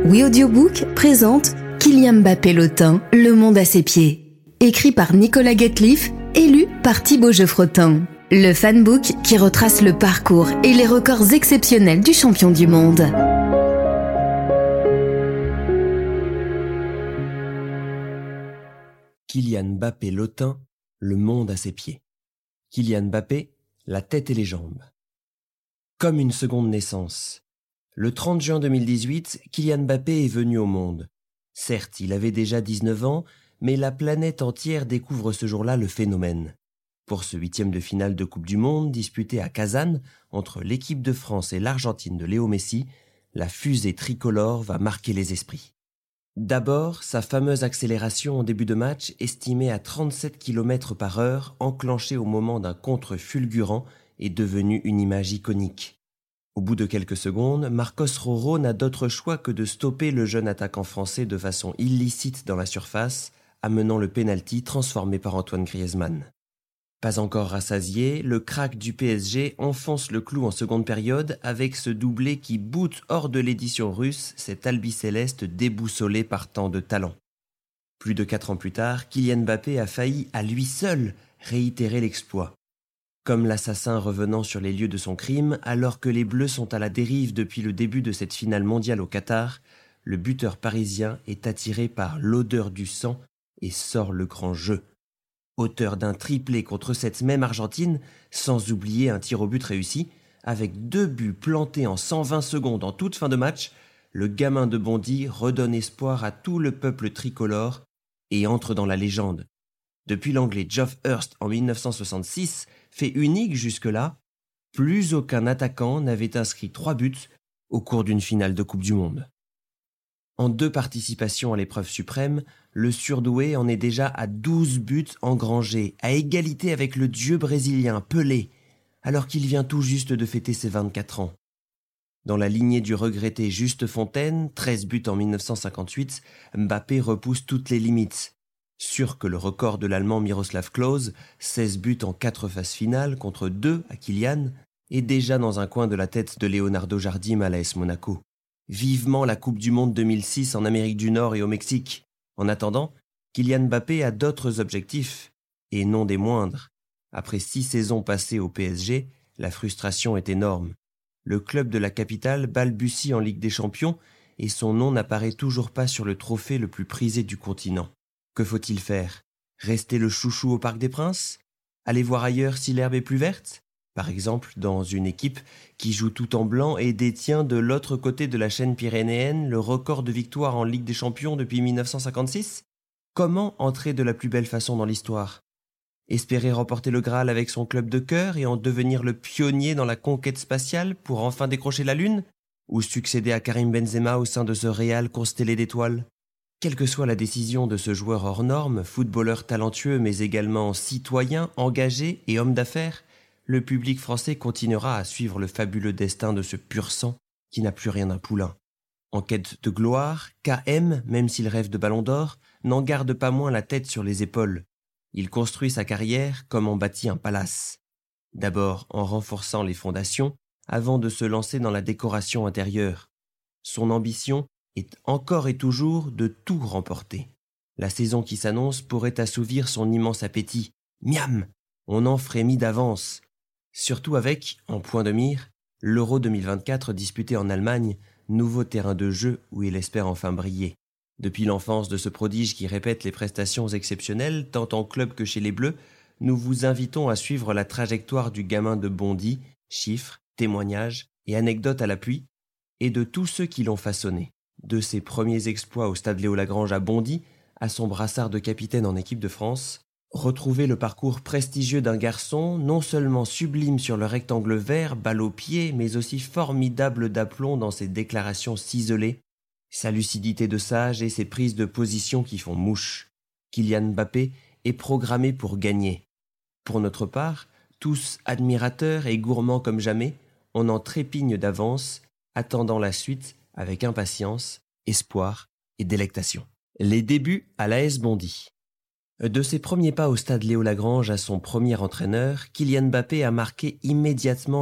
Oui Audiobook présente Kylian Mbappé Lotin, Le monde à ses pieds. Écrit par Nicolas Guetliff, élu par Thibaut Geoffrotin. Le fanbook qui retrace le parcours et les records exceptionnels du champion du monde. Kylian Mbappé Lotin, Le monde à ses pieds. Kylian Mbappé, la tête et les jambes. Comme une seconde naissance. Le 30 juin 2018, Kylian Mbappé est venu au monde. Certes, il avait déjà 19 ans, mais la planète entière découvre ce jour-là le phénomène. Pour ce 8e de finale de Coupe du Monde disputé à Kazan entre l'équipe de France et l'Argentine de Léo Messi, la fusée tricolore va marquer les esprits. D'abord, sa fameuse accélération en début de match, estimée à 37 km/h, enclenchée au moment d'un contre fulgurant, est devenue une image iconique. Au bout de quelques secondes, Marcos Rojo n'a d'autre choix que de stopper le jeune attaquant français de façon illicite dans la surface, amenant le pénalty transformé par Antoine Griezmann. Pas encore rassasié, le crack du PSG enfonce le clou en seconde période avec ce doublé qui boot hors de l'édition russe cet albicéleste déboussolé par tant de talent. Plus de 4 ans plus tard, Kylian Mbappé a failli à lui seul réitérer l'exploit. Comme l'assassin revenant sur les lieux de son crime, alors que les Bleus sont à la dérive depuis le début de cette finale mondiale au Qatar, le buteur parisien est attiré par l'odeur du sang et sort le grand jeu. Auteur d'un triplé contre cette même Argentine, sans oublier un tir au but réussi, avec 2 buts plantés en 120 secondes en toute fin de match, le gamin de Bondy redonne espoir à tout le peuple tricolore et entre dans la légende. Depuis l'anglais Geoff Hurst en 1966, fait unique jusque-là, plus aucun attaquant n'avait inscrit 3 buts au cours d'une finale de Coupe du Monde. En 2 participations à l'épreuve suprême, le surdoué en est déjà à 12 buts engrangés, à égalité avec le dieu brésilien Pelé, alors qu'il vient tout juste de fêter ses 24 ans. Dans la lignée du regretté Juste Fontaine, 13 buts en 1958, Mbappé repousse toutes les limites. Sûr que le record de l'Allemand Miroslav Klose, 16 buts en 4 phases finales contre 2 à Kylian, est déjà dans un coin de la tête de Leonardo Jardim à l'AS Monaco. Vivement la Coupe du Monde 2006 en Amérique du Nord et au Mexique. En attendant, Kylian Mbappé a d'autres objectifs, et non des moindres. Après 6 saisons passées au PSG, la frustration est énorme. Le club de la capitale balbutie en Ligue des Champions et son nom n'apparaît toujours pas sur le trophée le plus prisé du continent. Que faut-il faire ? Rester le chouchou au Parc des Princes ? Aller voir ailleurs si l'herbe est plus verte ? Par exemple, dans une équipe qui joue tout en blanc et détient de l'autre côté de la chaîne pyrénéenne le record de victoires en Ligue des Champions depuis 1956 ? Comment entrer de la plus belle façon dans l'histoire ? Espérer remporter le Graal avec son club de cœur et en devenir le pionnier dans la conquête spatiale pour enfin décrocher la Lune ? Ou succéder à Karim Benzema au sein de ce Real constellé d'étoiles ? Quelle que soit la décision de ce joueur hors norme, footballeur talentueux mais également citoyen, engagé et homme d'affaires, le public français continuera à suivre le fabuleux destin de ce pur sang qui n'a plus rien d'un poulain. En quête de gloire, KM, même s'il rêve de ballon d'or, n'en garde pas moins la tête sur les épaules. Il construit sa carrière comme on bâtit un palace. D'abord en renforçant les fondations, avant de se lancer dans la décoration intérieure. Son ambition est encore et toujours de tout remporter. La saison qui s'annonce pourrait assouvir son immense appétit. Miam ! On en frémit d'avance. Surtout avec, en point de mire, l'Euro 2024 disputé en Allemagne, nouveau terrain de jeu où il espère enfin briller. Depuis l'enfance de ce prodige qui répète les prestations exceptionnelles, tant en club que chez les Bleus, nous vous invitons à suivre la trajectoire du gamin de Bondy, chiffres, témoignages et anecdotes à l'appui, et de tous ceux qui l'ont façonné. De ses premiers exploits au stade Léo-Lagrange à Bondy, à son brassard de capitaine en équipe de France, retrouvez le parcours prestigieux d'un garçon non seulement sublime sur le rectangle vert, balle au pied, mais aussi formidable d'aplomb dans ses déclarations ciselées, sa lucidité de sage et ses prises de position qui font mouche. Kylian Mbappé est programmé pour gagner. Pour notre part, tous admirateurs et gourmands comme jamais, on en trépigne d'avance, attendant la suite avec impatience, espoir et délectation. Les débuts à l'AS Bondy. De ses premiers pas au stade Léo-Lagrange à son premier entraîneur, Kylian Mbappé a marqué immédiatement